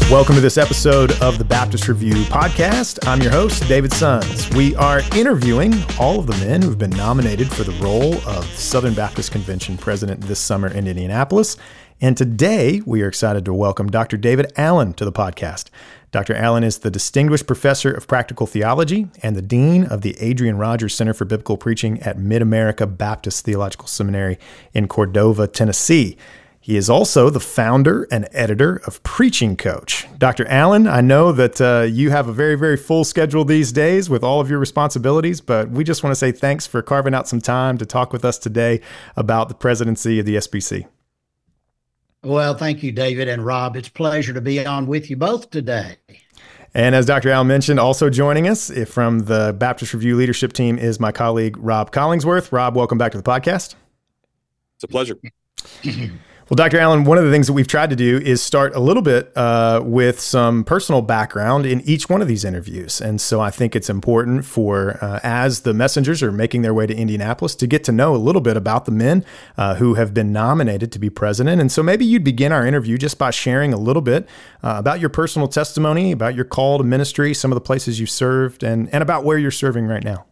Welcome to this episode of the Baptist Review podcast. I'm your host, David Sons. We are interviewing all of the men who've been nominated for the role of Southern Baptist Convention president this summer in Indianapolis. And today we are excited to welcome Dr. David Allen to the podcast. Dr. Allen is the Distinguished Professor of Practical Theology and the Dean of the Adrian Rogers Center for Biblical Preaching at Mid-America Baptist Theological Seminary in Cordova, Tennessee. He is also the founder and editor of Preaching Coach. Dr. Allen, I know that you have a very, very full schedule these days with all of your responsibilities, but we just want to say thanks for carving out some time to talk with us today about the presidency of the SBC. Well, thank you, David and Rob. It's a pleasure to be on with you both today. And as Dr. Allen mentioned, also joining us from the Baptist Review leadership team is my colleague, Rob Collingsworth. Rob, welcome back to the podcast. It's a pleasure. Well, Dr. Allen, one of the things that we've tried to do is start a little bit with some personal background in each one of these interviews. And so I think it's important for, as the messengers are making their way to Indianapolis, to get to know a little bit about the men who have been nominated to be president. And so maybe you'd begin our interview just by sharing a little bit about your personal testimony, about your call to ministry, some of the places you served, and about where you're serving right now.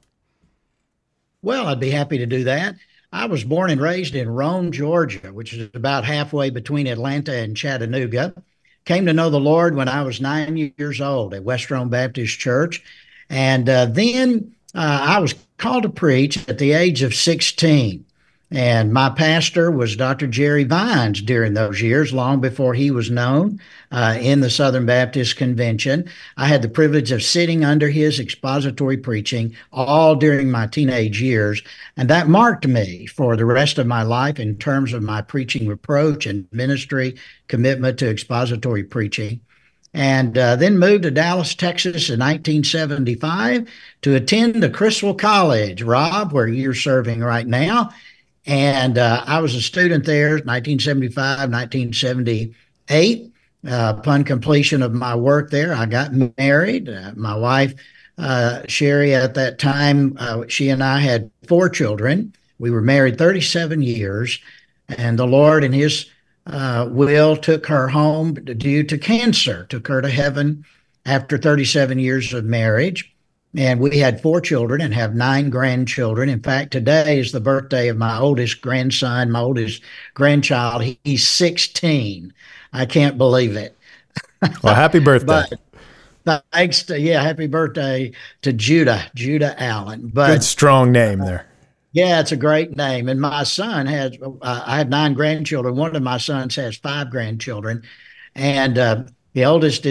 Well, I'd be happy to do that. I was born and raised in Rome, Georgia, which is about halfway between Atlanta and Chattanooga. Came to know the Lord when I was 9 years old at West Rome Baptist Church. And then I was called to preach at the age of 16. And my pastor was Dr. Jerry Vines during those years, long before he was known in the Southern Baptist Convention. I had the privilege of sitting under his expository preaching all during my teenage years, and that marked me for the rest of my life in terms of my preaching approach and ministry commitment to expository preaching. And then moved to Dallas, Texas in 1975 to attend the Criswell College, Rob, where you're serving right now. And I was a student there, 1975, 1978. Upon completion of my work there, I got married. My wife, Sherry, at that time, she and I had 4 children. We were married 37 years, and the Lord in his will took her home due to cancer, took her to heaven after 37 years of marriage. And we had 4 children and have 9 grandchildren. In fact, today is the birthday of my oldest grandson, my oldest grandchild. He's 16. I can't believe it. Well, happy birthday. But thanks to, happy birthday to Judah Allen. But, good, strong name there. Yeah, it's a great name. And my son has, I had 9 grandchildren. One of my sons has 5 grandchildren. And the oldest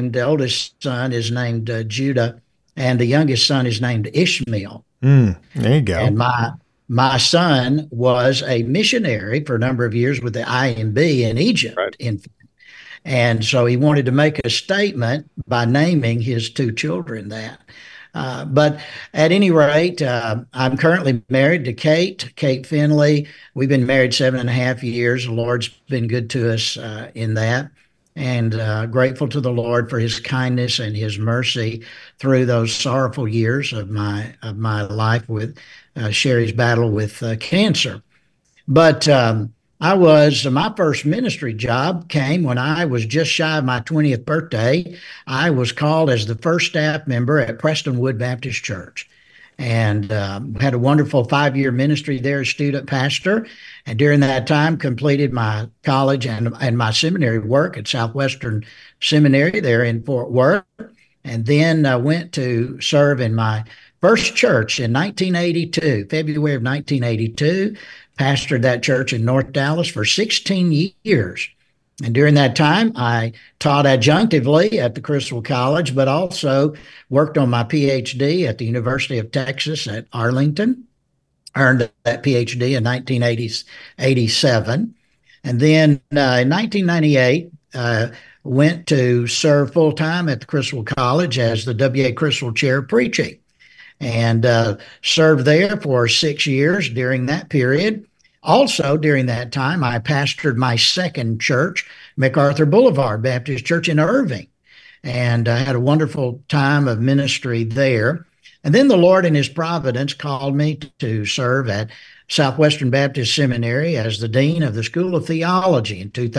son is named Judah. And the youngest son is named Ishmael. There you go. And my son was a missionary for a number of years with the IMB in Egypt. Right. And so he wanted to make a statement by naming his 2 children that. But at any rate, I'm currently married to Kate Finley. We've been married 7.5 years. The Lord's been good to us in that. And grateful to the Lord for his kindness and his mercy through those sorrowful years of my life with Sherry's battle with cancer. But my first ministry job came when I was just shy of my 20th birthday. I was called as the first staff member at Prestonwood Baptist Church. And had a wonderful 5-year ministry there as student pastor. And during that time, completed my college and my seminary work at Southwestern Seminary there in Fort Worth. And then went to serve in my first church in 1982, February of 1982. Pastored that church in North Dallas for 16 years. And during that time, I taught adjunctively at the Criswell College, but also worked on my PhD at the University of Texas at Arlington. Earned that PhD in 1987. And then in 1998, went to serve full-time at the Criswell College as the W.A. Criswell Chair of Preaching. And served there for 6 years during that period. Also, during that time, I pastored my second church, MacArthur Boulevard Baptist Church in Irving, and I had a wonderful time of ministry there. And then the Lord in his providence called me to serve at Southwestern Baptist Seminary as the Dean of the School of Theology in 2000.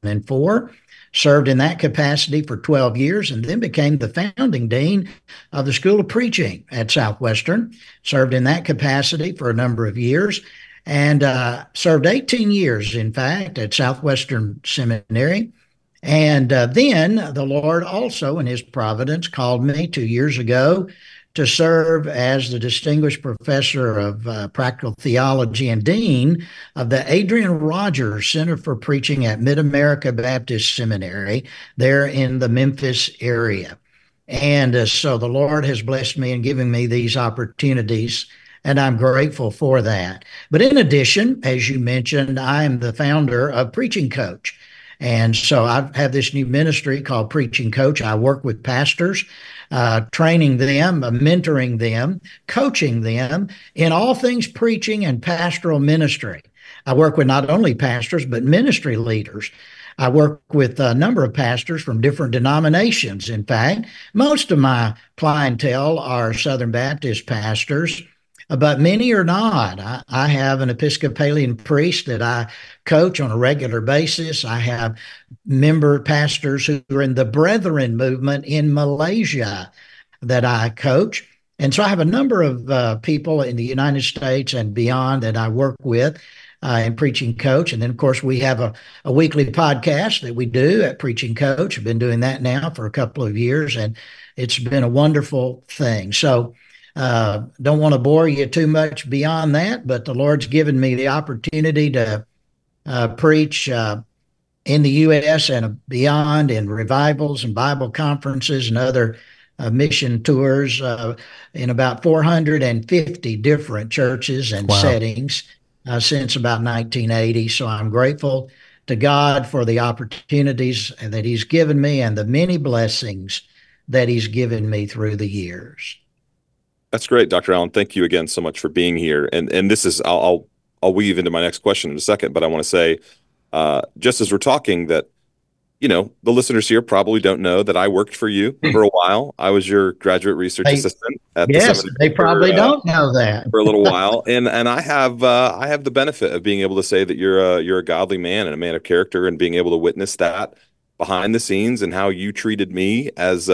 2004. Served in that capacity for 12 years and then became the founding dean of the School of Preaching at Southwestern. Served in that capacity for a number of years and served 18 years, in fact, at Southwestern Seminary. And then the Lord also, in his providence, called me 2 years ago to serve as the Distinguished Professor of Practical Theology and Dean of the Adrian Rogers Center for Preaching at Mid-America Baptist Seminary there in the Memphis area. And so the Lord has blessed me in giving me these opportunities, and I'm grateful for that. But in addition, as you mentioned, I am the founder of Preaching Coach. And so I have this new ministry called Preaching Coach. I work with pastors, training them, mentoring them, coaching them in all things preaching and pastoral ministry. I work with not only pastors, but ministry leaders. I work with a number of pastors from different denominations. In fact, most of my clientele are Southern Baptist pastors, but many are not. I have an Episcopalian priest that I coach on a regular basis. I have member pastors who are in the Brethren movement in Malaysia that I coach. And so I have a number of people in the United States and beyond that I work with in Preaching Coach. And then, of course, we have a weekly podcast that we do at Preaching Coach. I've been doing that now for a couple of years, and it's been a wonderful thing. So don't want to bore you too much beyond that, but the Lord's given me the opportunity to preach in the U.S. and beyond in revivals and Bible conferences and other mission tours in about 450 different churches and settings since about 1980. So I'm grateful to God for the opportunities that he's given me and the many blessings that he's given me through the years. That's great, Dr. Allen. Thank you again so much for being here. And this is, I'll weave into my next question in a second, but I want to say, just as we're talking, that, you know, the listeners here probably don't know that I worked for you for a while. I was your graduate research assistant at the seminary. They probably don't know that for a little while. And I have the benefit of being able to say that you're a godly man and a man of character, and being able to witness that behind the scenes and how you treated me as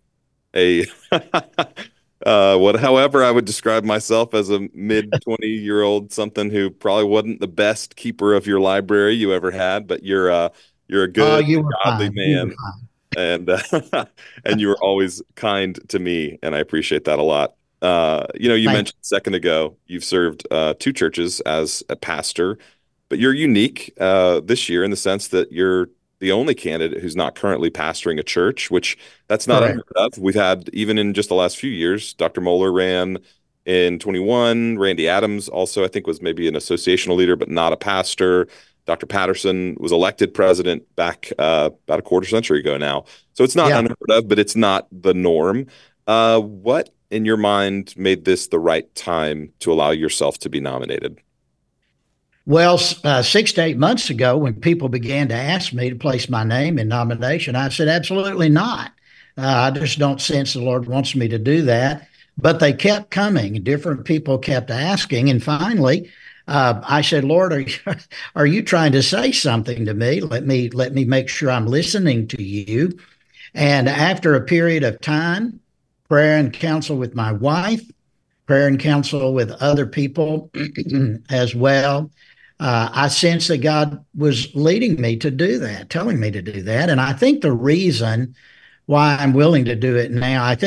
however I would describe myself, as a mid-20-year-old something who probably wasn't the best keeper of your library you ever had, but you're a good, godly man, and and you were always kind to me, and I appreciate that a lot. You mentioned a second ago you've served 2 churches as a pastor, but you're unique this year in the sense that you're the only candidate who's not currently pastoring a church, which that's not unheard of. We've had, even in just the last few years, Dr. Moeller ran in 21. Randy Adams also, I think, was maybe an associational leader, but not a pastor. Dr. Patterson was elected president back about a quarter century ago now. So it's not unheard of, but it's not the norm. What, in your mind, made this the right time to allow yourself to be nominated? Well, 6 to 8 months ago, when people began to ask me to place my name in nomination, I said, absolutely not. I just don't sense the Lord wants me to do that. But they kept coming. Different people kept asking. And finally, I said, Lord, are you trying to say something to me? Let me make sure I'm listening to you. And after a period of time, prayer and counsel with my wife, prayer and counsel with other people as well, I sensed that God was leading me to do that, telling me to do that. And I think the reason why I'm willing to do it now, I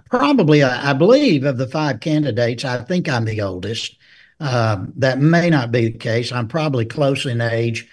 believe of the 5 candidates, I think I'm the oldest. That may not be the case. I'm probably close in age,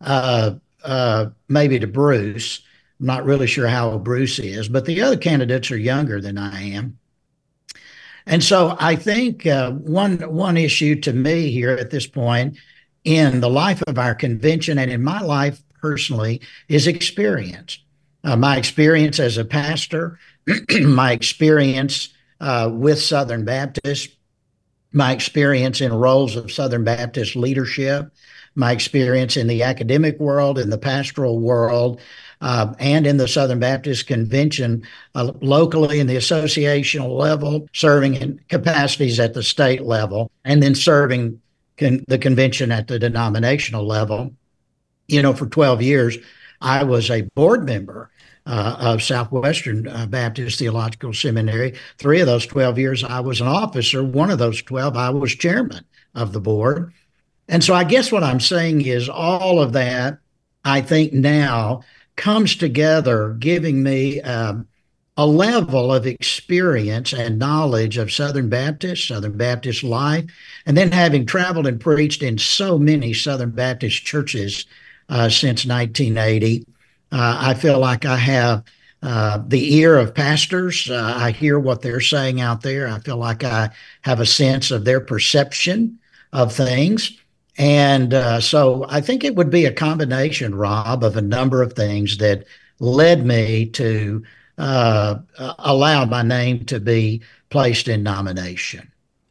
maybe to Bruce. I'm not really sure how old Bruce is, but the other candidates are younger than I am. And so I think one issue to me here at this point in the life of our convention and in my life personally is experience. My experience as a pastor, my experience with Southern Baptist, my experience in roles of Southern Baptist leadership, my experience in the academic world, in the pastoral world, and in the Southern Baptist Convention locally in the associational level, serving in capacities at the state level, and then serving the convention at the denominational level. For 12 years, I was a board member of Southwestern Baptist Theological Seminary. 3 of those 12 years, I was an officer. 1 of those 12, I was chairman of the board. And so I guess what I'm saying is all of that, I think now comes together, giving me a level of experience and knowledge of Southern Baptist life, and then having traveled and preached in so many Southern Baptist churches since 1980, I feel like I have the ear of pastors. I hear what they're saying out there. I feel like I have a sense of their perception of things. And so I think it would be a combination, Rob, of a number of things that led me to allow my name to be placed in nomination.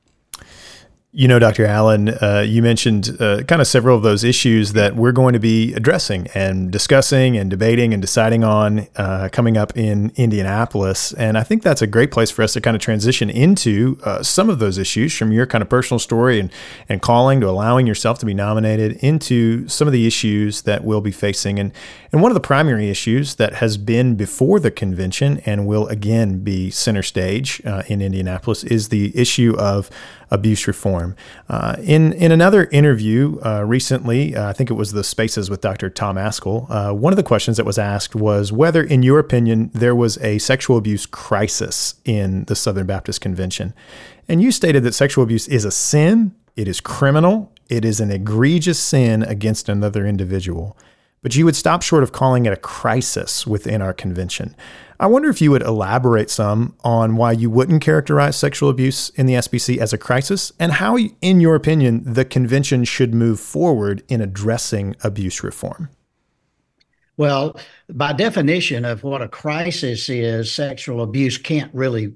You know, Dr. Allen, you mentioned kind of several of those issues that we're going to be addressing and discussing and debating and deciding on coming up in Indianapolis. And I think that's a great place for us to kind of transition into some of those issues from your kind of personal story and calling to allowing yourself to be nominated into some of the issues that we'll be facing. And one of the primary issues that has been before the convention and will again be center stage in Indianapolis is the issue of abuse reform. In another interview recently, I think it was the Spaces with Dr. Tom Ascol, one of the questions that was asked was whether, in your opinion, there was a sexual abuse crisis in the Southern Baptist Convention. And you stated that sexual abuse is a sin, it is criminal, it is an egregious sin against another individual. But you would stop short of calling it a crisis within our convention. I wonder if you would elaborate some on why you wouldn't characterize sexual abuse in the SBC as a crisis and how, in your opinion, the convention should move forward in addressing abuse reform. Well, by definition of what a crisis is, sexual abuse can't really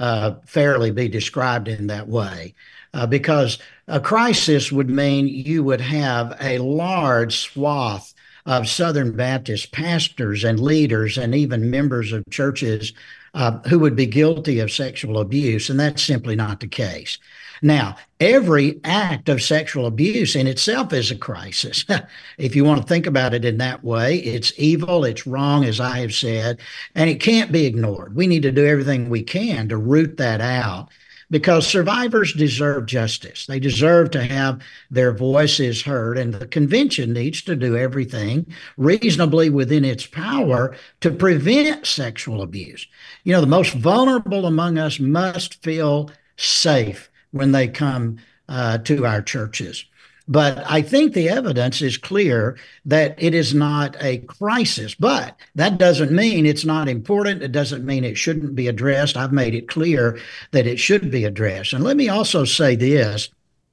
fairly be described in that way. Because a crisis would mean you would have a large swath of Southern Baptist pastors and leaders and even members of churches who would be guilty of sexual abuse, and that's simply not the case. Now, every act of sexual abuse in itself is a crisis. If you want to think about it in that way, it's evil, it's wrong, as I have said, and it can't be ignored. We need to do everything we can to root that out, because survivors deserve justice. They deserve to have their voices heard, and the convention needs to do everything reasonably within its power to prevent sexual abuse. You know, the most vulnerable among us must feel safe when they come to our churches. But I think the evidence is clear that it is not a crisis. But that doesn't mean it's not important. It doesn't mean it shouldn't be addressed. I've made it clear that it should be addressed. And let me also say this: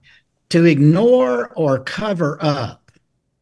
to ignore or cover up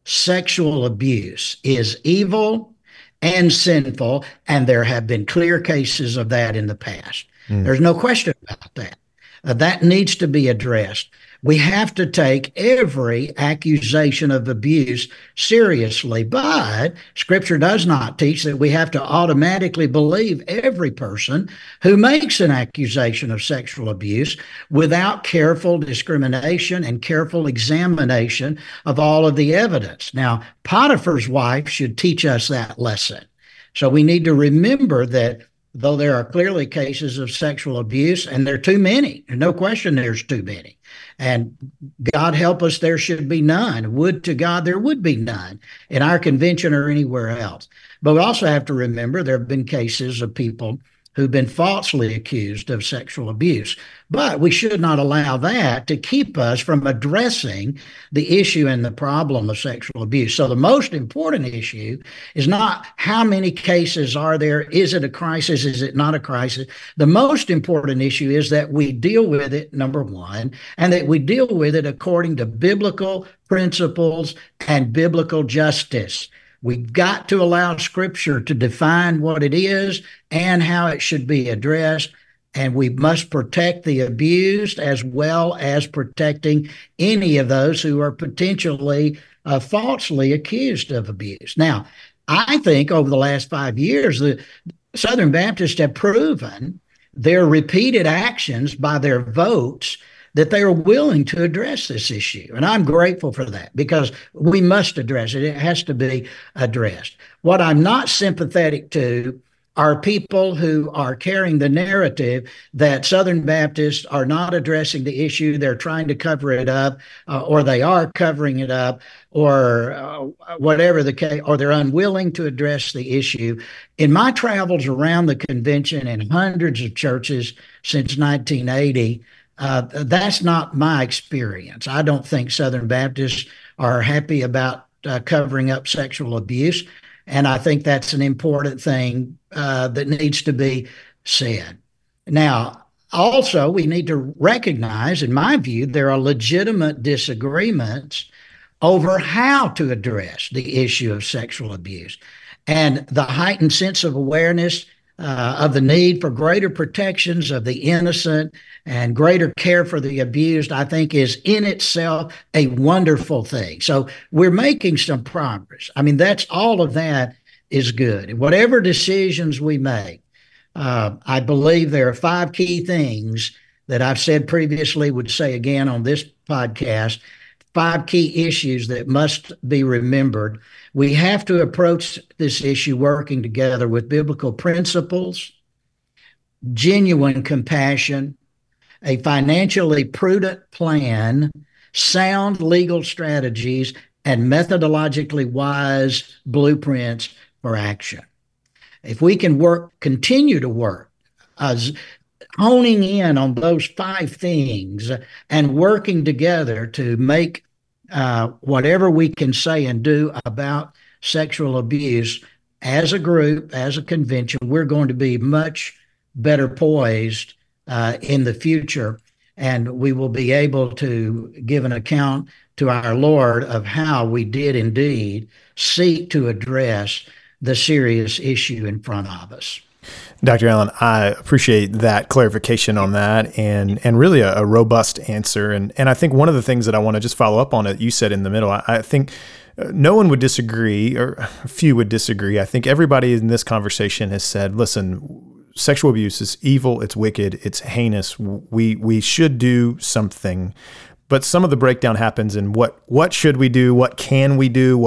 sexual abuse is evil and sinful, and there have been clear cases of that in the past. There's no question about that. That needs to be addressed. We have to take every accusation of abuse seriously, but Scripture does not teach that we have to automatically believe every person who makes an accusation of sexual abuse without careful discrimination and careful examination of all of the evidence. Now, Potiphar's wife should teach us that lesson. So we need to remember that though there are clearly cases of sexual abuse, and there are too many, there's no question there's too many. And God help us, there should be none. Would to God there would be none in our convention or anywhere else. But we also have to remember there have been cases of people who've been falsely accused of sexual abuse. But we should not allow that to keep us from addressing the issue and the problem of sexual abuse. So the most important issue is not how many cases are there, is it a crisis, is it not a crisis? The most important issue is that we deal with it, number one, and that we deal with it according to biblical principles and biblical justice. We've got to allow Scripture to define what it is and how it should be addressed. And we must protect the abused as well as protecting any of those who are potentially falsely accused of abuse. Now, I think over the last 5 years, the Southern Baptists have proven their repeated actions by their votes that they are willing to address this issue. And I'm grateful for that because we must address it. It has to be addressed. What I'm not sympathetic to are people who are carrying the narrative that Southern Baptists are not addressing the issue. They're trying to cover it up, or they are covering it up, or whatever the case, or they're unwilling to address the issue. In my travels around the convention in hundreds of churches since 1980, that's not my experience. I don't think Southern Baptists are happy about covering up sexual abuse. And I think that's an important thing that needs to be said. Now, also, we need to recognize, in my view, there are legitimate disagreements over how to address the issue of sexual abuse. And the heightened sense of awareness of the need for greater protections of the innocent and greater care for the abused, I think is in itself a wonderful thing. So we're making some progress. I mean, all of that is good. And whatever decisions we make, I believe there are 5 key things that I've said previously, would say again on this podcast, 5 key issues that must be remembered. We have to approach this issue working together with biblical principles, genuine compassion, a financially prudent plan, sound legal strategies, and methodologically wise blueprints for action. If we can continue to work, honing in on those 5 things and working together to make whatever we can say and do about sexual abuse as a group, as a convention, we're going to be much better poised in the future, and we will be able to give an account to our Lord of how we did indeed seek to address the serious issue in front of us. Dr. Allen, I appreciate that clarification on that and really a robust answer. And I think one of the things that I want to just follow up on that you said in the middle, I think no one would disagree, or a few would disagree. I think everybody in this conversation has said, listen, sexual abuse is evil, it's wicked, it's heinous. We should do something. But some of the breakdown happens in what should we do? What can we do?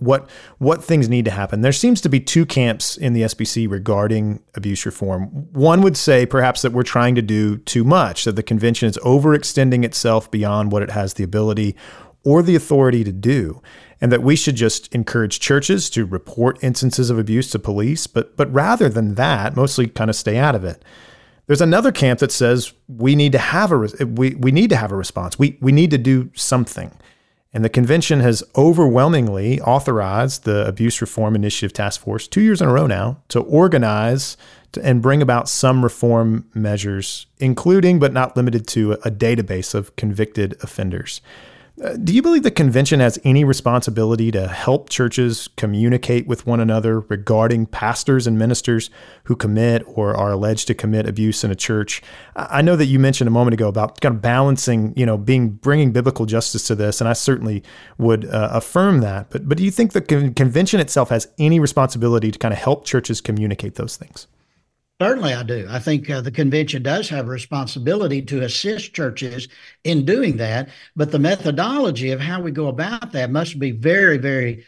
What things need to happen? There seems to be 2 camps in the SBC regarding abuse reform. One would say perhaps that we're trying to do too much, that the convention is overextending itself beyond what it has the ability or the authority to do, and that we should just encourage churches to report instances of abuse to police, but rather than that, mostly kind of stay out of it. There's another camp that says we need to have a response. We need to do something. And the convention has overwhelmingly authorized the Abuse Reform Initiative Task Force 2 years in a row now to organize and bring about some reform measures, including but not limited to a database of convicted offenders. Do you believe the convention has any responsibility to help churches communicate with one another regarding pastors and ministers who commit or are alleged to commit abuse in a church? I know that you mentioned a moment ago about kind of balancing, bringing biblical justice to this, and I certainly would affirm that. But do you think the convention itself has any responsibility to kind of help churches communicate those things? Certainly I do. I think the convention does have a responsibility to assist churches in doing that, but the methodology of how we go about that must be very, very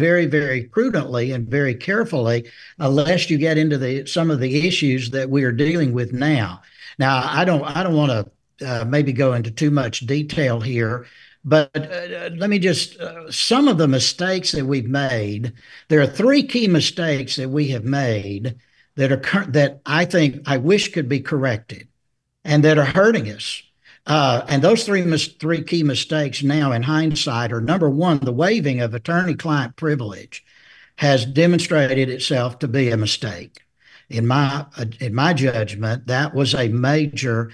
prudently and very carefully, lest you get into some of the issues that we are dealing with now. Now, I don't want to maybe go into too much detail here, but let me just, some of the mistakes that we've made, there are 3 key mistakes that we have made that I think I wish could be corrected and that are hurting us. And those three key mistakes now in hindsight are, number one, the waiving of attorney-client privilege has demonstrated itself to be a mistake. In my judgment, that was a major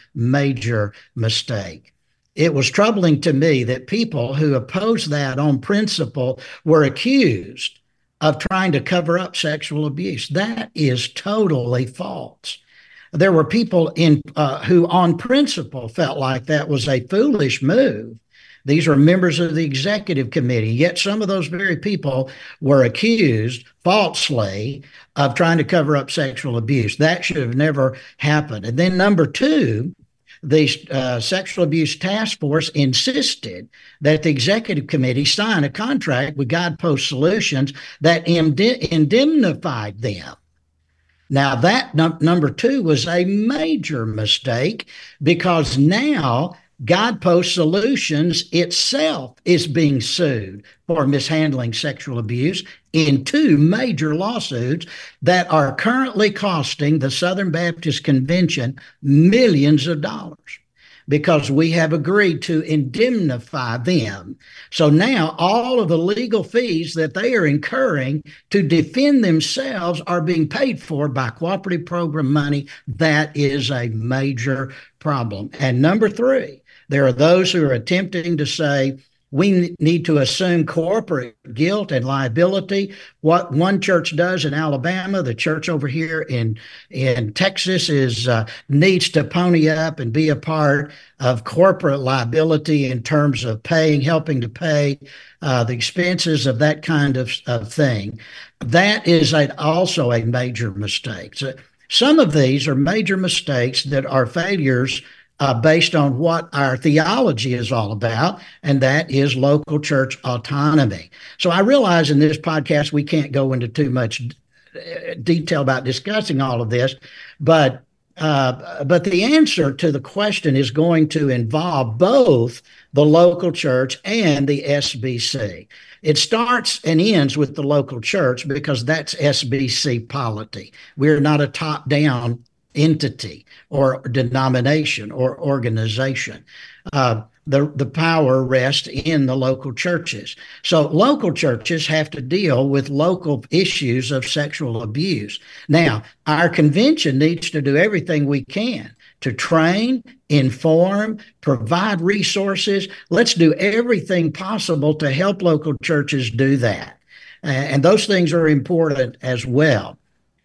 mistake. It was troubling to me that people who opposed that on principle were accused of trying to cover up sexual abuse. That is totally false. There were people who on principle felt like that was a foolish move. These are members of the executive committee, yet some of those very people were accused falsely of trying to cover up sexual abuse. That should have never happened. And then number 2, the Sexual Abuse Task Force insisted that the executive committee sign a contract with Guidepost Solutions that indemnified them. Now, that number two was a major mistake, because now Guidepost Solutions itself is being sued for mishandling sexual abuse in two major lawsuits that are currently costing the Southern Baptist Convention millions of dollars, because we have agreed to indemnify them. So now all of the legal fees that they are incurring to defend themselves are being paid for by cooperative program money. That is a major problem. And number three, there are those who are attempting to say, we need to assume corporate guilt and liability. What one church does in Alabama, the church over here in Texas needs to pony up and be a part of corporate liability in terms of helping to pay the expenses of that kind of thing. That is also a major mistake. So some of these are major mistakes that are failures based on what our theology is all about, and that is local church autonomy. So I realize in this podcast we can't go into too much detail about discussing all of this, but the answer to the question is going to involve both the local church and the SBC. It starts and ends with the local church because that's SBC polity. We're not a top-down entity or denomination or organization. The power rests in the local churches. So local churches have to deal with local issues of sexual abuse. Now, our convention needs to do everything we can to train, inform, provide resources. Let's do everything possible to help local churches do that. And those things are important as well.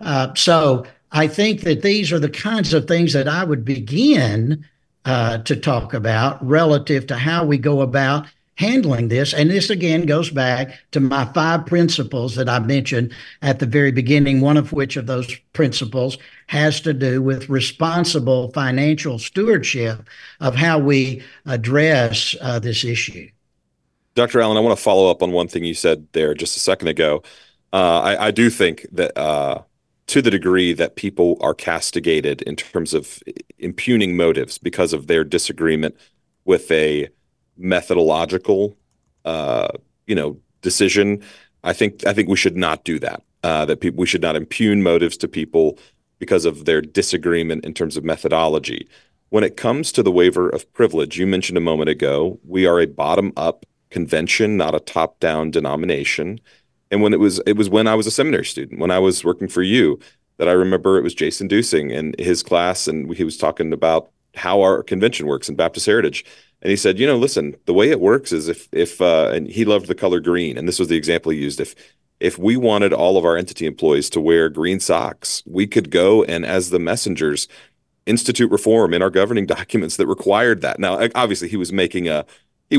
So I think that these are the kinds of things that I would begin to talk about relative to how we go about handling this. And this, again, goes back to my 5 principles that I mentioned at the very beginning, one of which of those principles has to do with responsible financial stewardship of how we address this issue. Dr. Allen, I want to follow up on one thing you said there just a second ago. I do think that to the degree that people are castigated in terms of impugning motives because of their disagreement with a methodological, decision, I think we should not do that. We should not impugn motives to people because of their disagreement in terms of methodology. When it comes to the waiver of privilege, you mentioned a moment ago, we are a bottom-up convention, not a top-down denomination. And when it was when I was a seminary student, when I was working for you, that I remember it was Jason Dusing and his class, and he was talking about how our convention works in Baptist Heritage. And he said, listen, the way it works is if and he loved the color green, and this was the example he used. If we wanted all of our entity employees to wear green socks, we could go and, as the messengers, institute reform in our governing documents that required that. Now, obviously, he was making a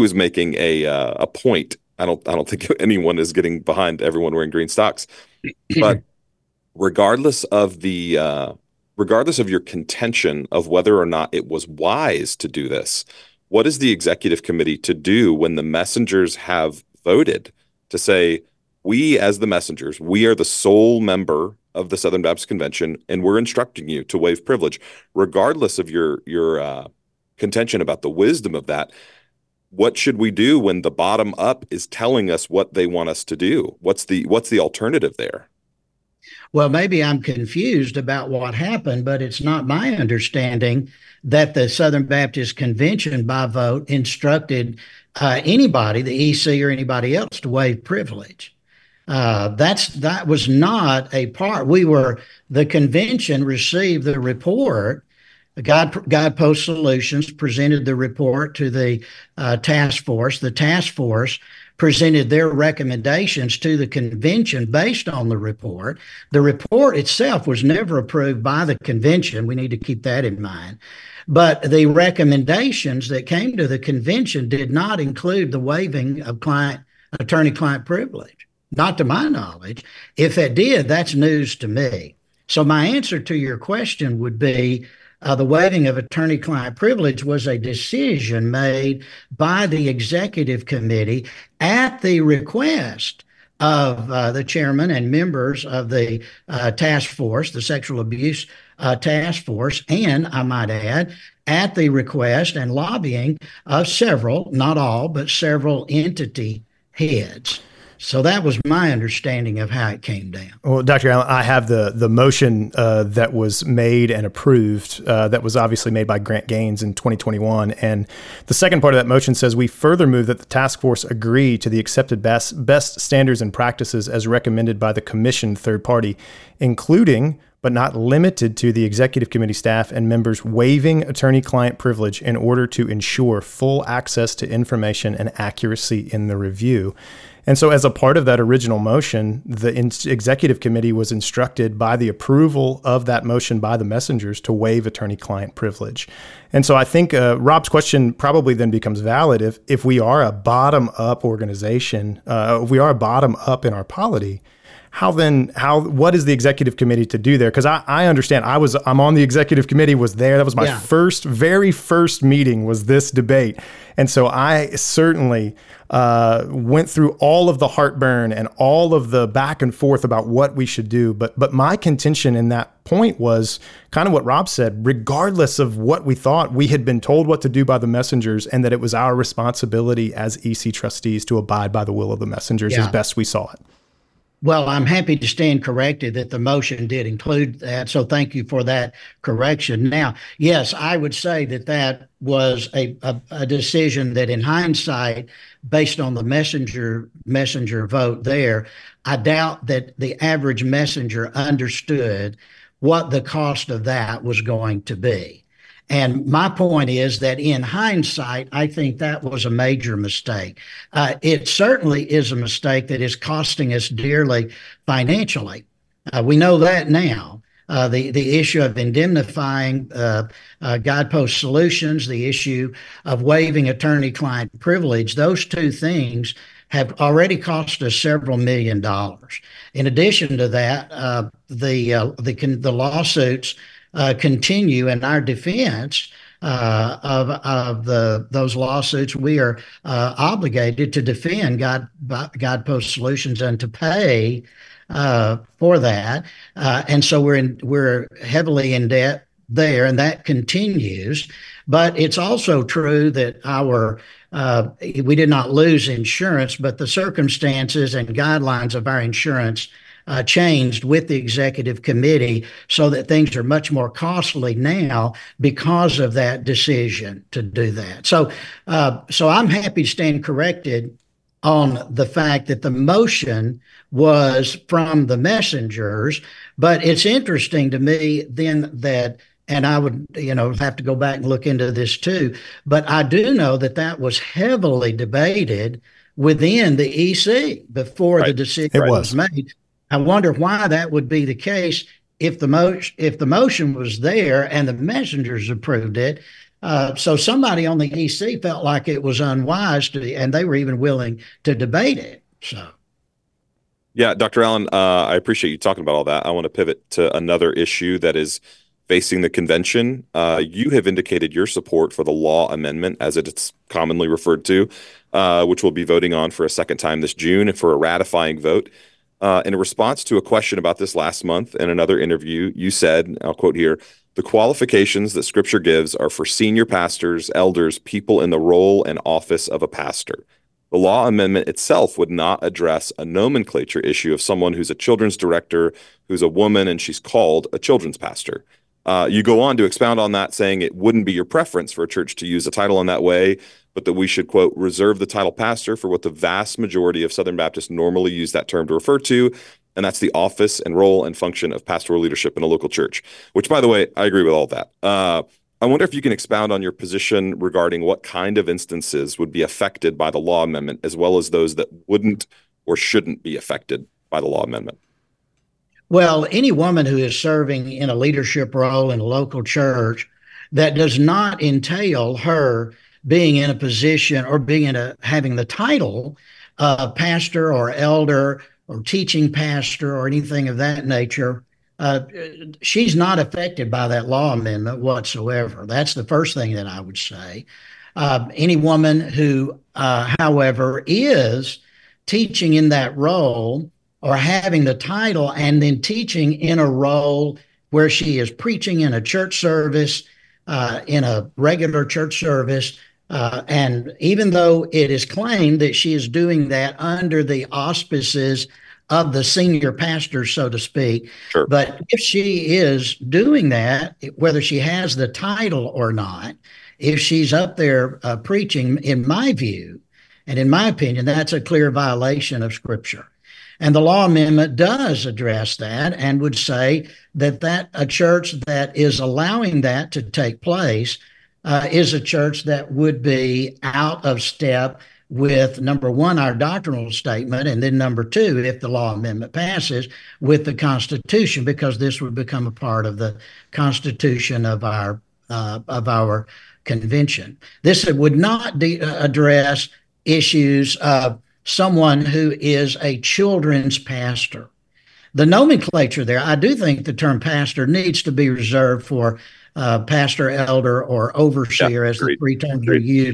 point. I don't think anyone is getting behind everyone wearing green socks, but regardless of your contention of whether or not it was wise to do this, what is the executive committee to do when the messengers have voted to say, we as the messengers, we are the sole member of the Southern Baptist Convention, and we're instructing you to waive privilege, regardless of your contention about the wisdom of that? What should we do when the bottom up is telling us what they want us to do? What's the alternative there? Well, maybe I'm confused about what happened, but it's not my understanding that the Southern Baptist Convention by vote instructed anybody, the EC or anybody else, to waive privilege. That was not a part. The convention received the report. Guidepost Solutions presented the report to the task force. The task force presented their recommendations to the convention based on the report. The report itself was never approved by the convention. We need to keep that in mind. But the recommendations that came to the convention did not include the waiving of attorney-client privilege, not to my knowledge. If it did, that's news to me. So my answer to your question would be, the waiving of attorney-client privilege was a decision made by the executive committee at the request of the chairman and members of the task force, the sexual abuse task force, and I might add, at the request and lobbying of several, not all, but several entity heads. So that was my understanding of how it came down. Well, Dr. Allen, I have the motion that was made and approved that was obviously made by Grant Gaines in 2021. And the second part of that motion says, we further move that the task force agree to the accepted best standards and practices as recommended by the commissioned third party, including but not limited to the executive committee staff and members waiving attorney-client privilege in order to ensure full access to information and accuracy in the review. And so as a part of that original motion, the executive committee was instructed by the approval of that motion by the messengers to waive attorney-client privilege. And so I think Rob's question probably then becomes valid if we are a bottom-up organization, if we are a bottom-up in our polity, what is the executive committee to do there? Because I understand I'm on the executive committee, was there. That was my very first meeting was this debate. And so I certainly went through all of the heartburn and all of the back and forth about what we should do. But my contention in that point was kind of what Rob said, regardless of what we thought, we had been told what to do by the messengers and that it was our responsibility as EC trustees to abide by the will of the messengers as best we saw it. Well, I'm happy to stand corrected that the motion did include that. So thank you for that correction. Now, yes, I would say that was a decision that in hindsight, based on the messenger vote there, I doubt that the average messenger understood what the cost of that was going to be. And my point is that in hindsight, I think that was a major mistake. It certainly is a mistake that is costing us dearly financially. We know that now. The issue of indemnifying Guidepost Solutions, the issue of waiving attorney-client privilege, those two things have already cost us several $1 million. In addition to that, the lawsuits continue in our defense of those lawsuits. We are obligated to defend Guidepost Solutions and to pay for that, and so we're heavily in debt there, and that continues. But it's also true that we did not lose insurance, but the circumstances and guidelines of our insurance changed with the executive committee so that things are much more costly now because of that decision to do that. So I'm happy to stand corrected on the fact that the motion was from the messengers, but it's interesting to me then that, and I would, have to go back and look into this too, but I do know that was heavily debated within the EC before the decision was made. I wonder why that would be the case if the motion was there and the messengers approved it. So somebody on the EC felt like it was unwise and they were even willing to debate it. So, yeah, Dr. Allen, I appreciate you talking about all that. I want to pivot to another issue that is facing the convention. You have indicated your support for the law amendment, as it's commonly referred to, which we'll be voting on for a second time this June and for a ratifying vote. In a response to a question about this last month in another interview, you said, I'll quote here, "The qualifications that Scripture gives are for senior pastors, elders, people in the role and office of a pastor. The law amendment itself would not address a nomenclature issue of someone who's a children's director, who's a woman, and she's called a children's pastor." You go on to expound on that, saying it wouldn't be your preference for a church to use a title in that way, but that we should, quote, "reserve the title pastor for what the vast majority of Southern Baptists normally use that term to refer to, and that's the office and role and function of pastoral leadership in a local church," which, by the way, I agree with all that. I wonder if you can expound on your position regarding what kind of instances would be affected by the law amendment, as well as those that wouldn't or shouldn't be affected by the law amendment. Well, any woman who is serving in a leadership role in a local church, that does not entail her being in a position or having the title of pastor or elder or teaching pastor or anything of that nature, she's not affected by that law amendment whatsoever. That's the first thing that I would say. Any woman who, however, is teaching in that role or having the title and then teaching in a role where she is preaching in a church service, in a regular church service, and even though it is claimed that she is doing that under the auspices of the senior pastor, so to speak. Sure. But if she is doing that, whether she has the title or not, if she's up there preaching, in my view, and in my opinion, that's a clear violation of Scripture. And the law amendment does address that and would say that a church that is allowing that to take place is a church that would be out of step with, number one, our doctrinal statement, and then number two, if the law amendment passes, with the Constitution, because this would become a part of the Constitution of our convention. This would not address issues of someone who is a children's pastor. The nomenclature there, I do think the term pastor needs to be reserved for pastor, elder, or overseer, as the three terms are used,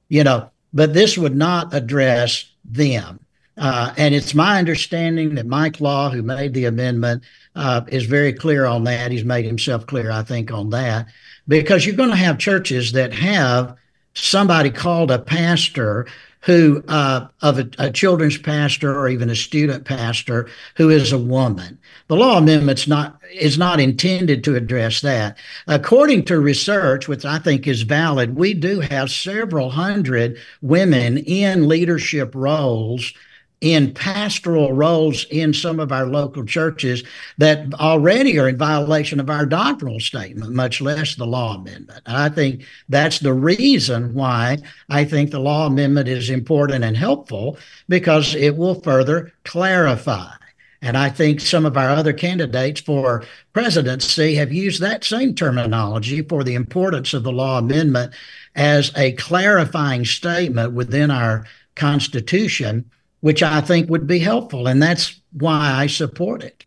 but this would not address them. And it's my understanding that Mike Law, who made the amendment, is very clear on that. He's made himself clear, I think, on that, because you're going to have churches that have somebody called a pastor who, of a children's pastor or even a student pastor, who is a woman. The law amendment is not intended to address that. According to research, which I think is valid, we do have several hundred women in leadership roles, in pastoral roles in some of our local churches that already are in violation of our doctrinal statement, much less the law amendment. And I think that's the reason why I think the law amendment is important and helpful, because it will further clarify. And I think some of our other candidates for presidency have used that same terminology for the importance of the law amendment as a clarifying statement within our Constitution, which I think would be helpful. And that's why I support it.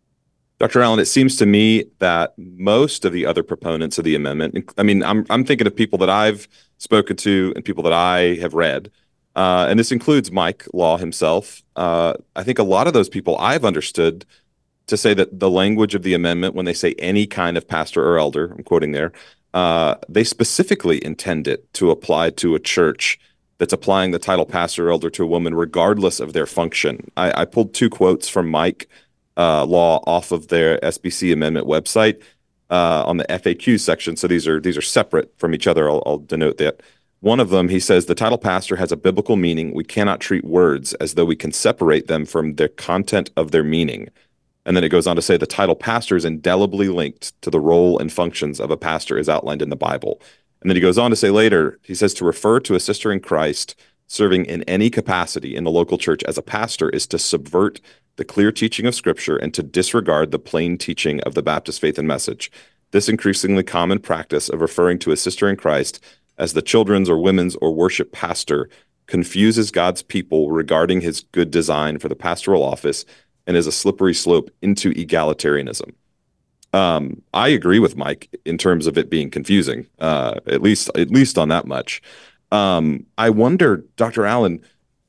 Dr. Allen, it seems to me that most of the other proponents of the amendment, I mean, I'm thinking of people that I've spoken to and people that I have read, and this includes Mike Law himself. I think a lot of those people I've understood to say that the language of the amendment, when they say any kind of pastor or elder, I'm quoting there, they specifically intend it to apply to a church that's applying the title pastor or elder to a woman, regardless of their function. I pulled two quotes from Mike Law off of their SBC amendment website on the FAQ section. So these are separate from each other. I'll denote that. One of them, he says, the title pastor has a biblical meaning. We cannot treat words as though we can separate them from the content of their meaning. And then it goes on to say the title pastor is indelibly linked to the role and functions of a pastor as outlined in the Bible. And then he goes on to say later, he says to refer to a sister in Christ serving in any capacity in the local church as a pastor is to subvert the clear teaching of Scripture and to disregard the plain teaching of the Baptist faith and message. This increasingly common practice of referring to a sister in Christ as the children's or women's or worship pastor confuses God's people regarding his good design for the pastoral office and is a slippery slope into egalitarianism. I agree with Mike in terms of it being confusing, at least on that much. I wonder, Dr. Allen,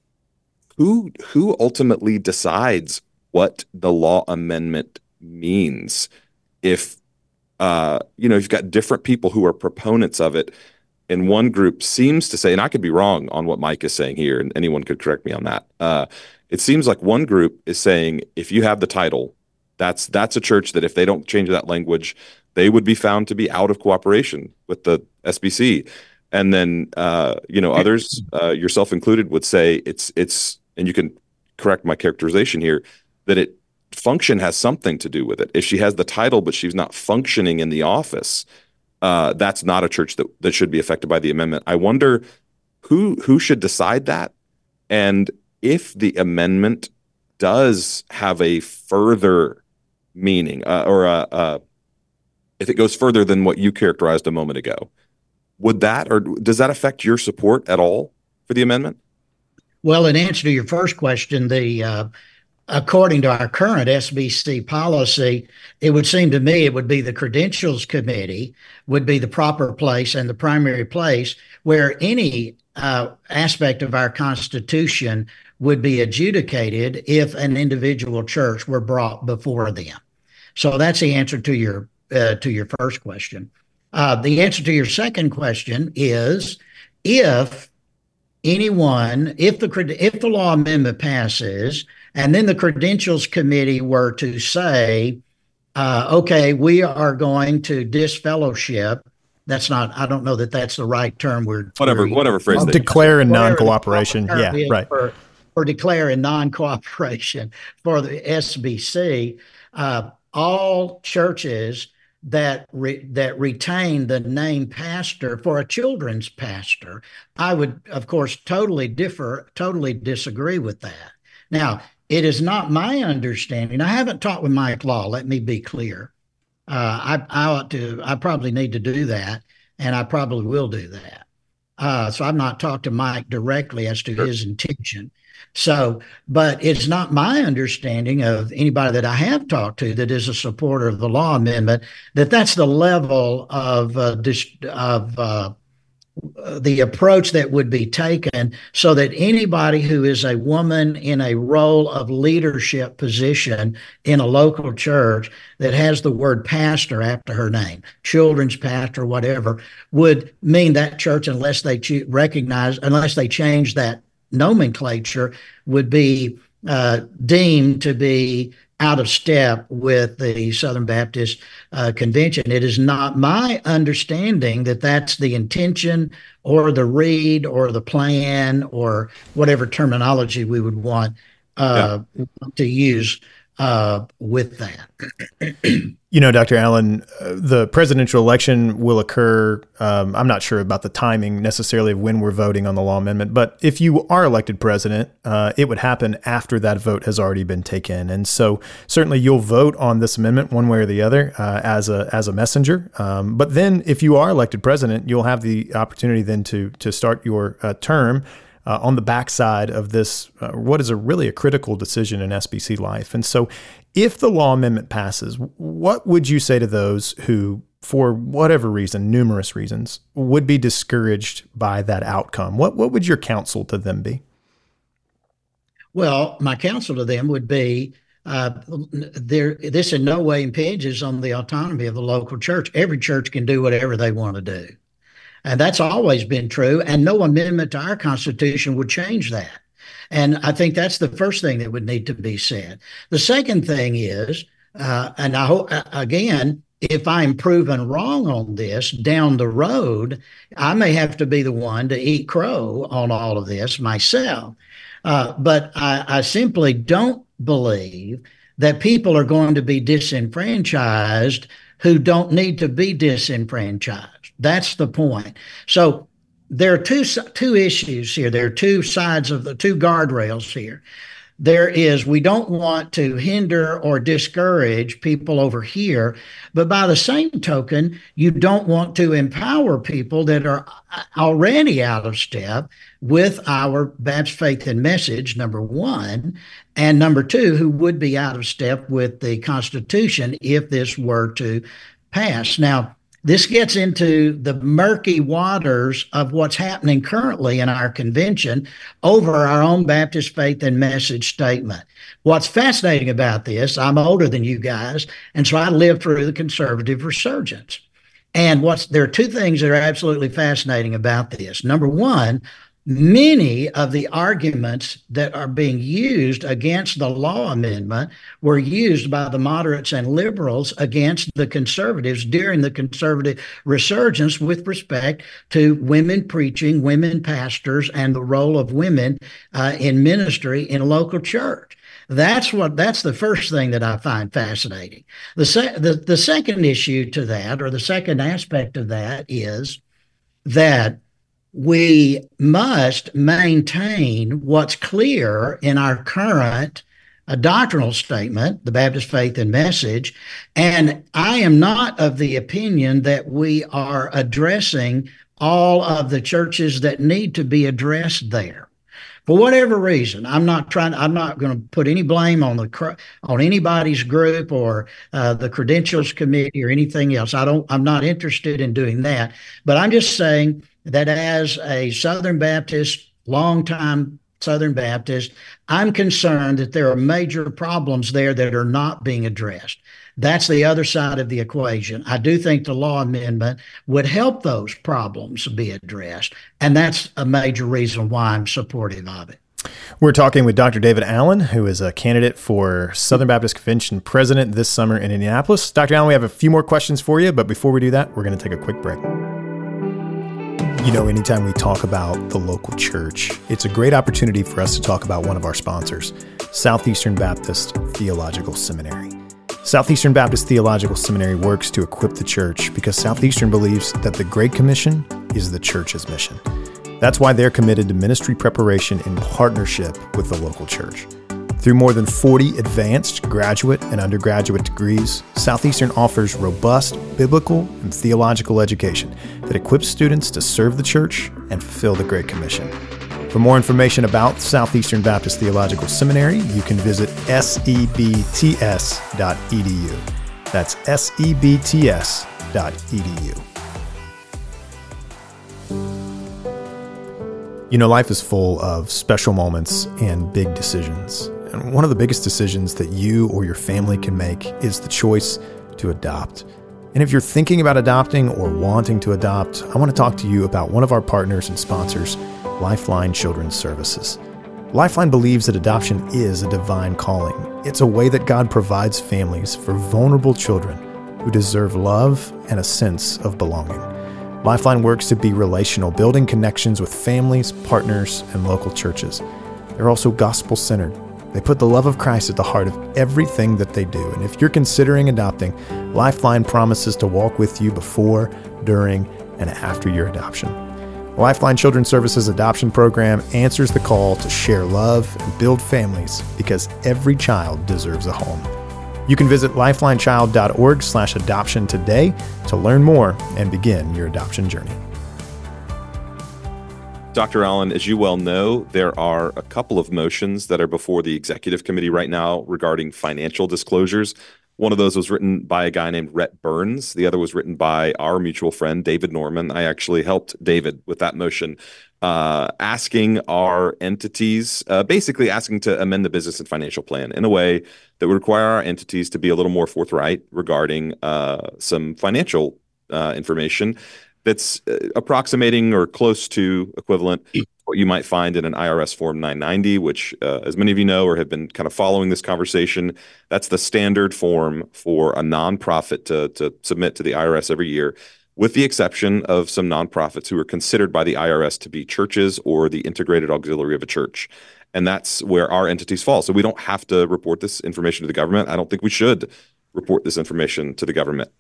who ultimately decides what the law amendment means? If you've got different people who are proponents of it, and one group seems to say, and I could be wrong on what Mike is saying here, and anyone could correct me on that. It seems like one group is saying, if you have the title, that's a church that if they don't change that language, they would be found to be out of cooperation with the SBC. And then, others, yourself included, would say it's, and you can correct my characterization here, that function has something to do with it. If she has the title, but she's not functioning in the office, that's not a church that should be affected by the amendment. I wonder who should decide that, and if the amendment does have a further meaning, or if it goes further than what you characterized a moment ago, does that affect your support at all for the amendment? Well, in answer to your first question, the according to our current SBC policy, it would seem to me it would be the Credentials Committee would be the proper place and the primary place where any aspect of our Constitution would be adjudicated if an individual church were brought before them. So that's the answer to your first question. The answer to your second question is if the law amendment passes and then the Credentials Committee were to say, okay, we are going to disfellowship. I don't know that that's the right term. Whatever phrase. Declare in non-cooperation. Yeah, right. For declare in non-cooperation for the SBC, all churches that retain the name pastor for a children's pastor, I would, of course, totally disagree with that. Now, it is not my understanding. I haven't talked with Mike Law. Let me be clear. I probably need to do that, and I probably will do that. So I've not talked to Mike directly as to his intention. But it's not my understanding of anybody that I have talked to that is a supporter of the law amendment that's the level of the approach that would be taken, so that anybody who is a woman in a role of leadership position in a local church that has the word pastor after her name, children's pastor, whatever, would mean that church, unless they change that nomenclature, would be deemed to be out of step with the Southern Baptist Convention. It is not my understanding that that's the intention or the read or the plan or whatever terminology we would want to use with that. Dr. Allen, the presidential election will occur. I'm not sure about the timing necessarily of when we're voting on the law amendment, but if you are elected president, it would happen after that vote has already been taken. And so certainly you'll vote on this amendment one way or the other as a messenger. But then if you are elected president, you'll have the opportunity then to start your term on the backside of this, what is really a critical decision in SBC life. And so if the law amendment passes, what would you say to those who, for whatever reason, numerous reasons, would be discouraged by that outcome? What would your counsel to them be? Well, my counsel to them would be, this in no way impinges on the autonomy of the local church. Every church can do whatever they want to do. And that's always been true. And no amendment to our Constitution would change that. And I think that's the first thing that would need to be said. The second thing is, and I hope, again, if I'm proven wrong on this down the road, I may have to be the one to eat crow on all of this myself. But I simply don't believe that people are going to be disenfranchised who don't need to be disenfranchised. That's the point. So there are two issues here. There are two sides of the two guardrails here. There is, we don't want to hinder or discourage people over here, but by the same token, you don't want to empower people that are already out of step with our Baptist faith and message, number one, and number two, who would be out of step with the Constitution if this were to pass. Now, this gets into the murky waters of what's happening currently in our convention over our own Baptist faith and message statement. What's fascinating about this, I'm older than you guys, and so I lived through the conservative resurgence. And there are two things that are absolutely fascinating about this. Number one, many of the arguments that are being used against the law amendment were used by the moderates and liberals against the conservatives during the conservative resurgence with respect to women preaching, women pastors, and the role of women in ministry in a local church. That's the first thing that I find fascinating. The second issue to that, or the second aspect of that, is that we must maintain what's clear in our current doctrinal statement, the Baptist faith and message. And I am not of the opinion that we are addressing all of the churches that need to be addressed there. for whatever reason, I'm not going to put any blame on anybody's group or the credentials committee or anything else. I'm not interested in doing that, but I'm just saying that as a Southern Baptist, longtime Southern Baptist, I'm concerned that there are major problems there that are not being addressed. That's the other side of the equation. I do think the law amendment would help those problems be addressed, and that's a major reason why I'm supportive of it. We're talking with Dr. David Allen, who is a candidate for Southern Baptist Convention president this summer in Indianapolis. Dr. Allen, we have a few more questions for you, but before we do that, we're going to take a quick break. You know, anytime we talk about the local church, it's a great opportunity for us to talk about one of our sponsors, Southeastern Baptist Theological Seminary. Southeastern Baptist Theological Seminary works to equip the church because Southeastern believes that the Great Commission is the church's mission. That's why they're committed to ministry preparation in partnership with the local church. Through more than 40 advanced graduate and undergraduate degrees, Southeastern offers robust biblical and theological education that equips students to serve the church and fulfill the Great Commission. For more information about Southeastern Baptist Theological Seminary, you can visit sebts.edu. That's sebts.edu. You know, life is full of special moments and big decisions. And one of the biggest decisions that you or your family can make is the choice to adopt. And if you're thinking about adopting or wanting to adopt, I want to talk to you about one of our partners and sponsors, Lifeline Children's Services. Lifeline believes that adoption is a divine calling. It's a way that God provides families for vulnerable children who deserve love and a sense of belonging. Lifeline works to be relational, building connections with families, partners, and local churches. They're also gospel-centered. They put the love of Christ at the heart of everything that they do. And if you're considering adopting, Lifeline promises to walk with you before, during, and after your adoption. Lifeline Children's Services adoption program answers the call to share love and build families because every child deserves a home. You can visit lifelinechild.org/adoption today to learn more and begin your adoption journey. Dr. Allen, as you well know, there are a couple of motions that are before the executive committee right now regarding financial disclosures. One of those was written by a guy named Rhett Burns. The other was written by our mutual friend, David Norman. I actually helped David with that motion, asking our entities, basically asking to amend the business and financial plan in a way that would require our entities to be a little more forthright regarding some financial information that's approximating or close to equivalent what you might find in an IRS Form 990, which, as many of you know or have been kind of following this conversation, that's the standard form for a nonprofit to submit to the IRS every year, with the exception of some nonprofits who are considered by the IRS to be churches or the integrated auxiliary of a church. And that's where our entities fall. So we don't have to report this information to the government. I don't think we should report this information to the government.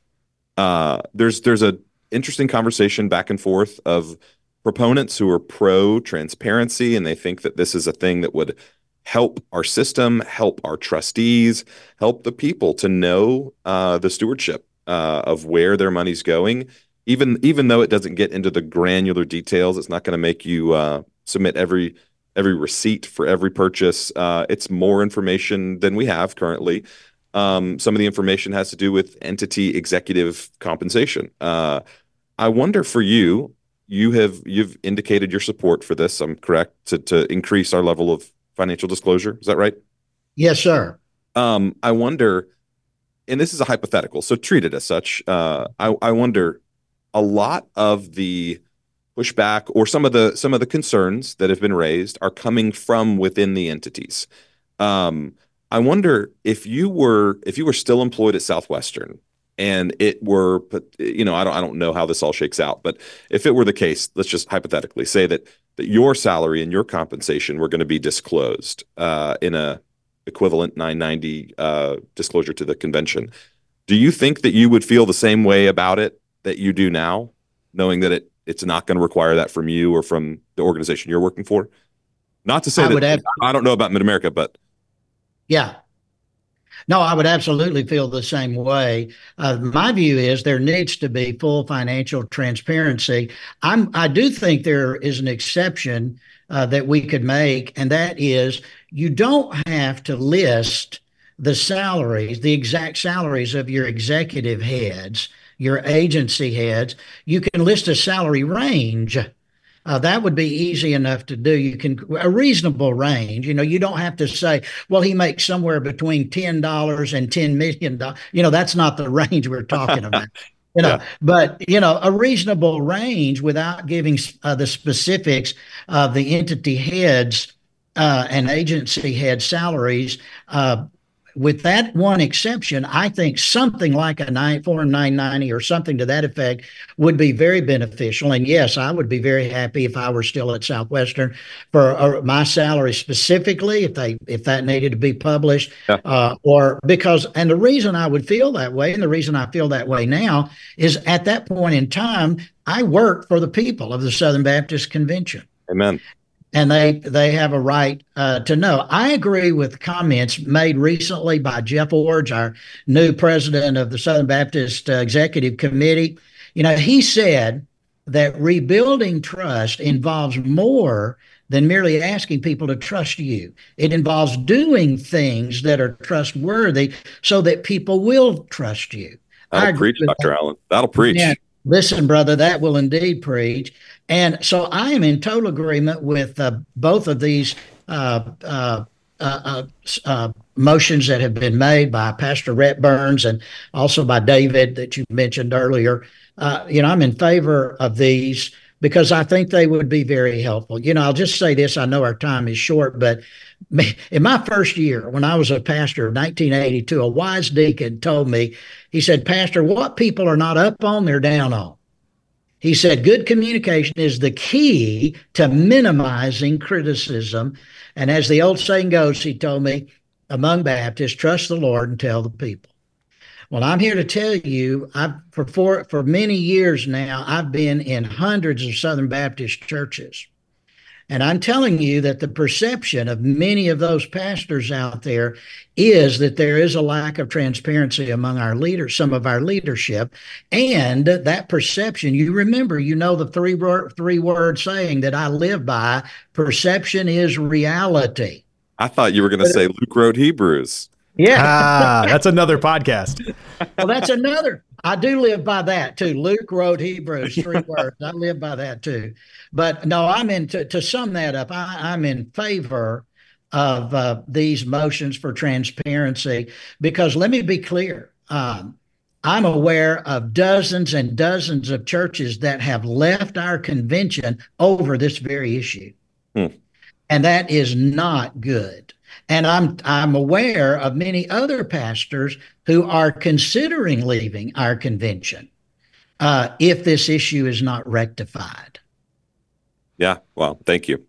There's a interesting conversation back and forth of proponents who are pro-transparency, and they think that this is a thing that would help our system, help our trustees, help the people to know the stewardship of where their money's going. Even though it doesn't get into the granular details, it's not going to make you submit every receipt for every purchase. It's more information than we have currently. Some of the information has to do with entity executive compensation. I wonder for you, you've indicated your support for this. I'm correct to increase our level of financial disclosure. Is that right? Yes, sir. I wonder, and this is a hypothetical, so treat it as such. I wonder, a lot of the pushback or some of the concerns that have been raised are coming from within the entities. I wonder if you were still employed at Southwestern, and it were, I don't know how this all shakes out, but if it were the case, let's just hypothetically say that your salary and your compensation were going to be disclosed in a equivalent 990 disclosure to the convention. Do you think that you would feel the same way about it that you do now, knowing that it's not going to require that from you or from the organization you're working for? Not to say I don't know about Mid-America, but yeah. No, I would absolutely feel the same way. My view is there needs to be full financial transparency. I do think there is an exception that we could make, and that is you don't have to list the salaries, the exact salaries of your executive heads, your agency heads. You can list a salary range. That would be easy enough to do. You can a reasonable range. You don't have to say, well, he makes somewhere between $10 and $10 million. That's not the range we're talking about. But a reasonable range without giving the specifics of the entity heads and agency head salaries. With that one exception, I think something like a Form 990 or something to that effect would be very beneficial. And yes, I would be very happy if I were still at Southwestern for my salary specifically, if that needed to be published, and the reason I would feel that way, and the reason I feel that way now, is at that point in time, I worked for the people of the Southern Baptist Convention. Amen. And they have a right to know. I agree with comments made recently by Jeff Iorg, our new president of the Southern Baptist Executive Committee. He said that rebuilding trust involves more than merely asking people to trust you. It involves doing things that are trustworthy so that people will trust you. That'll preach, Dr. Allen. That'll preach. Yeah, listen, brother, that will indeed preach. And so I am in total agreement with both of these motions that have been made by Pastor Rhett Burns and also by David that you mentioned earlier. I'm in favor of these because I think they would be very helpful. I'll just say this. I know our time is short, but in my first year, when I was a pastor in 1982, a wise deacon told me, he said, Pastor, what people are not up on, they're down on. He said, good communication is the key to minimizing criticism. And as the old saying goes, he told me, among Baptists, trust the Lord and tell the people. Well, I'm here to tell you, for many years now, I've been in hundreds of Southern Baptist churches. And I'm telling you that the perception of many of those pastors out there is that there is a lack of transparency among our leaders, some of our leadership. And that perception, the three-word saying that I live by, perception is reality. I thought you were going to say Luke wrote Hebrews. Yeah. That's another podcast. Well, that's another. I do live by that too. Luke wrote Hebrews, 3 words. I live by that too. But no, to sum that up, I'm in favor of these motions for transparency because let me be clear. I'm aware of dozens and dozens of churches that have left our convention over this very issue. And that is not good. And I'm aware of many other pastors who are considering leaving our convention if this issue is not rectified. Yeah, well, thank you.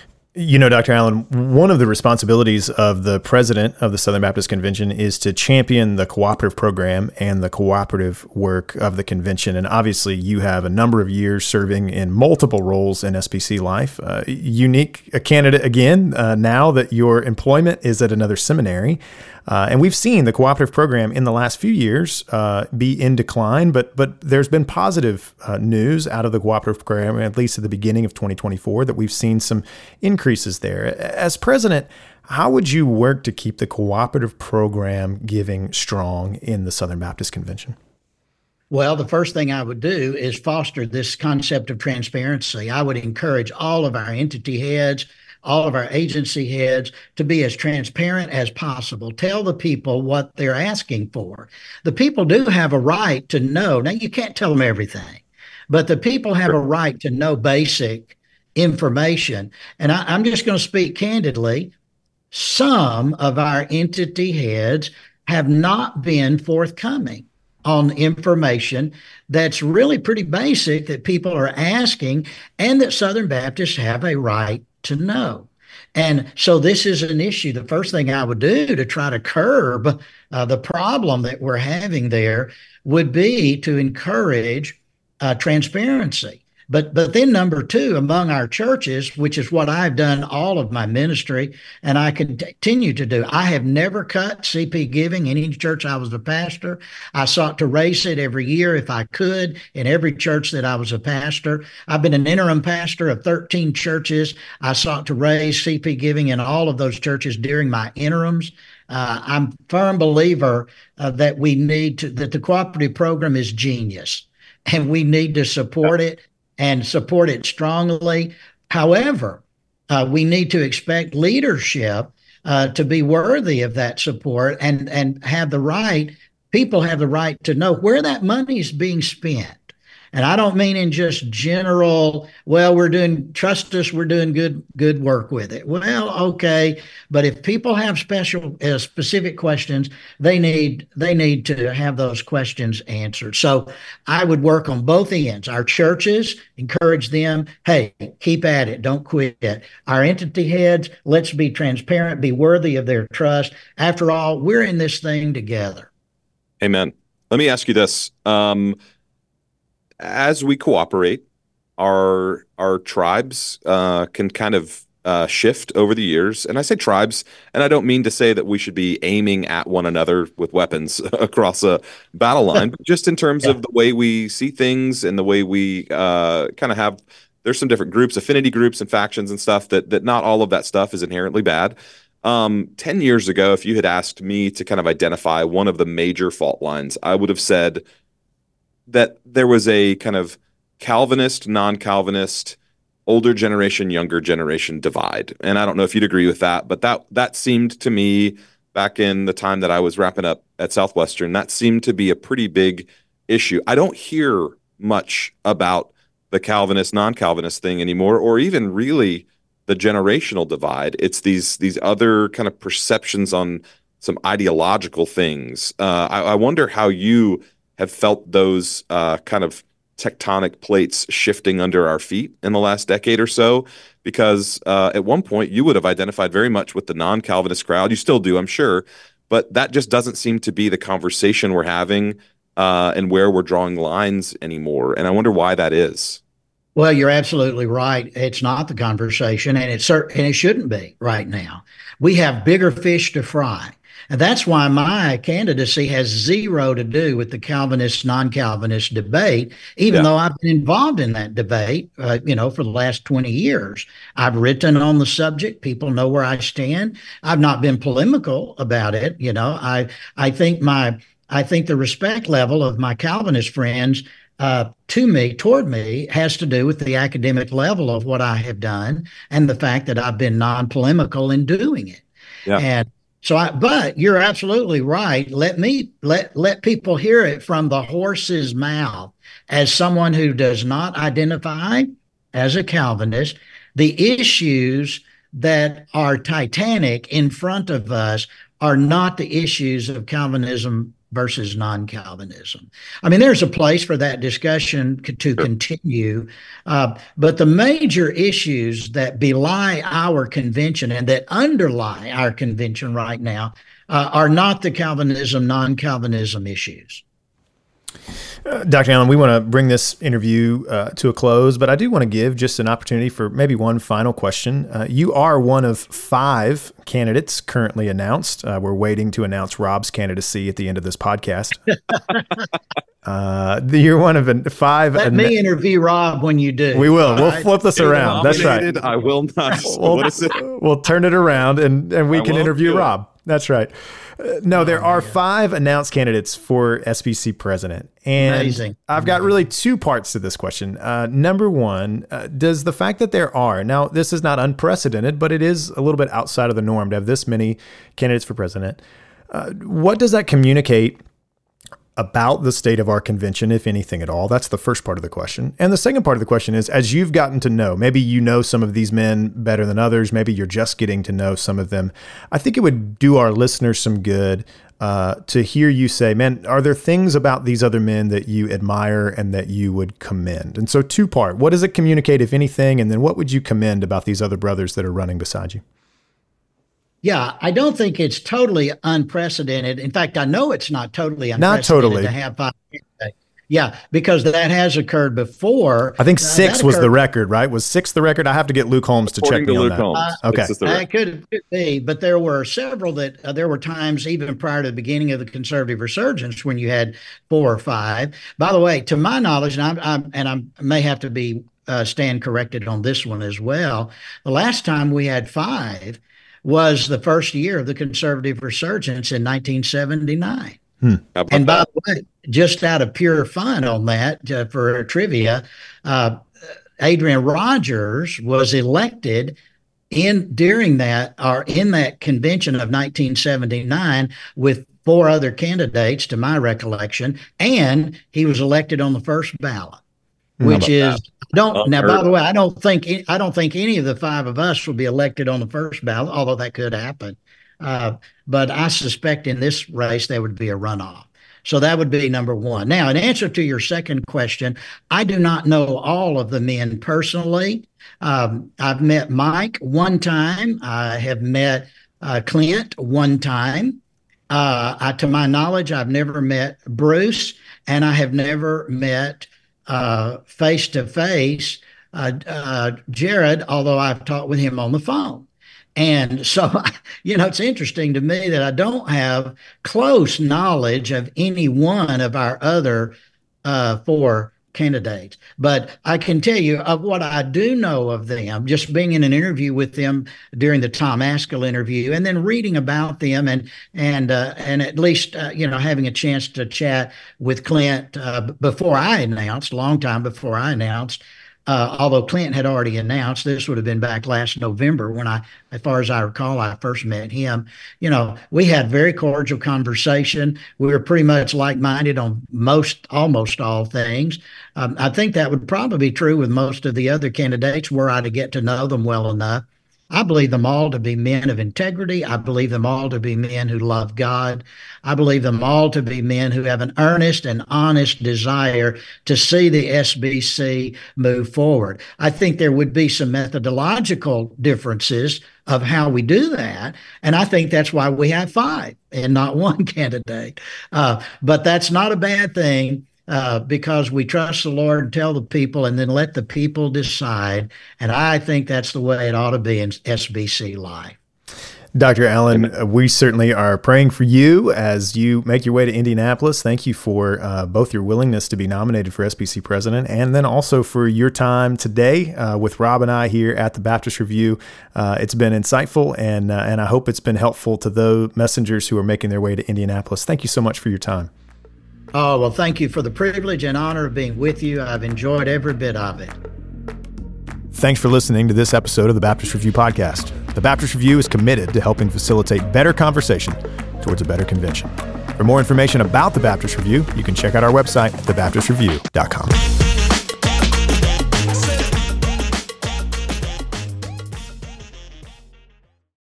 Dr. Allen, one of the responsibilities of the president of the Southern Baptist Convention is to champion the cooperative program and the cooperative work of the convention. And obviously, you have a number of years serving in multiple roles in SBC life. Unique a candidate again, now that your employment is at another seminary. And we've seen the cooperative program in the last few years be in decline, but there's been positive news out of the cooperative program, at least at the beginning of 2024, that we've seen some increases there. As president, how would you work to keep the cooperative program giving strong in the Southern Baptist Convention? Well, the first thing I would do is foster this concept of transparency. I would encourage all of our entity heads, all of our agency heads to be as transparent as possible. Tell the people what they're asking for. The people do have a right to know. Now, you can't tell them everything, but the people have a right to know basic information. And I'm just going to speak candidly. Some of our entity heads have not been forthcoming on information that's really pretty basic that people are asking and that Southern Baptists have a right to know. And so this is an issue. The first thing I would do to try to curb the problem that we're having there would be to encourage transparency. But then number two, among our churches, which is what I've done all of my ministry, and I continue to do, I have never cut CP giving in any church I was a pastor. I sought to raise it every year if I could in every church that I was a pastor. I've been an interim pastor of 13 churches. I sought to raise CP giving in all of those churches during my interims. I'm a firm believer that that the cooperative program is genius, and we need to support it and support it strongly. However, we need to expect leadership to be worthy of that support and have the right, people have the right to know where that money is being spent. And I don't mean in just general, well, trust us, we're doing good work with it. Well, okay. But if people have specific questions, they need to have those questions answered. So I would work on both ends. Our churches, encourage them, hey, keep at it, don't quit. Our entity heads, let's be transparent, be worthy of their trust. After all, we're in this thing together. Amen. Let me ask you this. As we cooperate, our tribes can kind of shift over the years. And I say tribes, and I don't mean to say that we should be aiming at one another with weapons across a battle line, but just in terms of the way we see things and the way we kind of have, there's some different groups, affinity groups and factions and stuff that not all of that stuff is inherently bad. 10 years ago, if you had asked me to kind of identify one of the major fault lines, I would have said that there was a kind of Calvinist, non-Calvinist, older generation, younger generation divide. And I don't know if you'd agree with that, but that seemed to me back in the time that I was wrapping up at Southwestern, that seemed to be a pretty big issue. I don't hear much about the Calvinist, non-Calvinist thing anymore, or even really the generational divide. It's these other kind of perceptions on some ideological things. I wonder how you have felt those kind of tectonic plates shifting under our feet in the last decade or so, because at one point you would have identified very much with the non-Calvinist crowd. You still do, I'm sure, but that just doesn't seem to be the conversation we're having and where we're drawing lines anymore. And I wonder why that is. Well, you're absolutely right. It's not the conversation, and it shouldn't be right now. We have bigger fish to fry. And that's why my candidacy has zero to do with the Calvinist, non-Calvinist debate, even though I've been involved in that debate, for the last 20 years. I've written on the subject. People know where I stand. I've not been polemical about it. I think the respect level of my Calvinist friends toward me has to do with the academic level of what I have done and the fact that I've been non-polemical in doing it. Yeah. And but you're absolutely right. Let people hear it from the horse's mouth as someone who does not identify as a Calvinist. The issues that are titanic in front of us are not the issues of Calvinism versus non-Calvinism. I mean, there's a place for that discussion to continue, but the major issues that belie our convention and that underlie our convention right now are not the Calvinism, non-Calvinism issues. Dr. Allen, we want to bring this interview to a close, but I do want to give just an opportunity for maybe one final question. You are one of 5 candidates currently announced. We're waiting to announce Rob's candidacy at the end of this podcast. You're one of 5. Let me interview Rob when you do. We will. We'll flip this around. That's right. I will not. What is it? We'll turn it around and we can interview Rob. That's right. No, there are 5 announced candidates for SBC president. And amazing. I've got really 2 parts to this question. Number one, does the fact that there are, now this is not unprecedented, but it is a little bit outside of the norm to have this many candidates for president. What does that communicate about the state of our convention, if anything at all? That's the first part of the question. And the second part of the question is, as you've gotten to know, maybe you know some of these men better than others, maybe you're just getting to know some of them. I think it would do our listeners some good to hear you say, man, are there things about these other men that you admire and that you would commend? And so 2-part, what does it communicate, if anything? And then what would you commend about these other brothers that are running beside you? Yeah, I don't think it's totally unprecedented. In fact, I know it's not totally unprecedented to have 5 candidates. Yeah, because that has occurred before. I think 6 was the record, right? Was 6 the record? I have to get Luke Holmes to check me on that. Okay. It could be, but there were several that there were times even prior to the beginning of the conservative resurgence when you had 4 or 5. By the way, to my knowledge, and I may have to be stand corrected on this one as well. The last time we had 5 was the first year of the conservative resurgence in 1979. And by the way, just out of pure fun on that, for trivia, Adrian Rogers was elected during that convention of 1979 with 4 other candidates, to my recollection, and he was elected on the first ballot, which is by the way, I don't think any of the 5 of us will be elected on the first ballot, although that could happen. But I suspect in this race there would be a runoff. So that would be number 1. Now, in answer to your second question, I do not know all of the men personally. I've met Mike one time. I have met Clint one time. To my knowledge, I've never met Bruce, and I have never met face-to-face Jared, although I've talked with him on the phone. And so, it's interesting to me that I don't have close knowledge of any one of our other 4 candidates. But I can tell you of what I do know of them, just being in an interview with them during the Tom Askell interview, and then reading about them, and at least having a chance to chat with Clint before I announced, a long time before I announced. Although Clinton had already announced, this would have been back last November when as far as I recall, I first met him. We had very cordial conversation. We were pretty much like-minded on almost all things. I think that would probably be true with most of the other candidates were I to get to know them well enough. I believe them all to be men of integrity. I believe them all to be men who love God. I believe them all to be men who have an earnest and honest desire to see the SBC move forward. I think there would be some methodological differences of how we do that, and I think that's why we have 5 and not 1 candidate. But that's not a bad thing. Because we trust the Lord and tell the people and then let the people decide. And I think that's the way it ought to be in SBC life. Dr. Allen, we certainly are praying for you as you make your way to Indianapolis. Thank you for both your willingness to be nominated for SBC president and then also for your time today with Rob and I here at the Baptist Review. It's been insightful, and I hope it's been helpful to those messengers who are making their way to Indianapolis. Thank you so much for your time. Oh, well, thank you for the privilege and honor of being with you. I've enjoyed every bit of it. Thanks for listening to this episode of the Baptist Review podcast. The Baptist Review is committed to helping facilitate better conversation towards a better convention. For more information about the Baptist Review, you can check out our website, thebaptistreview.com.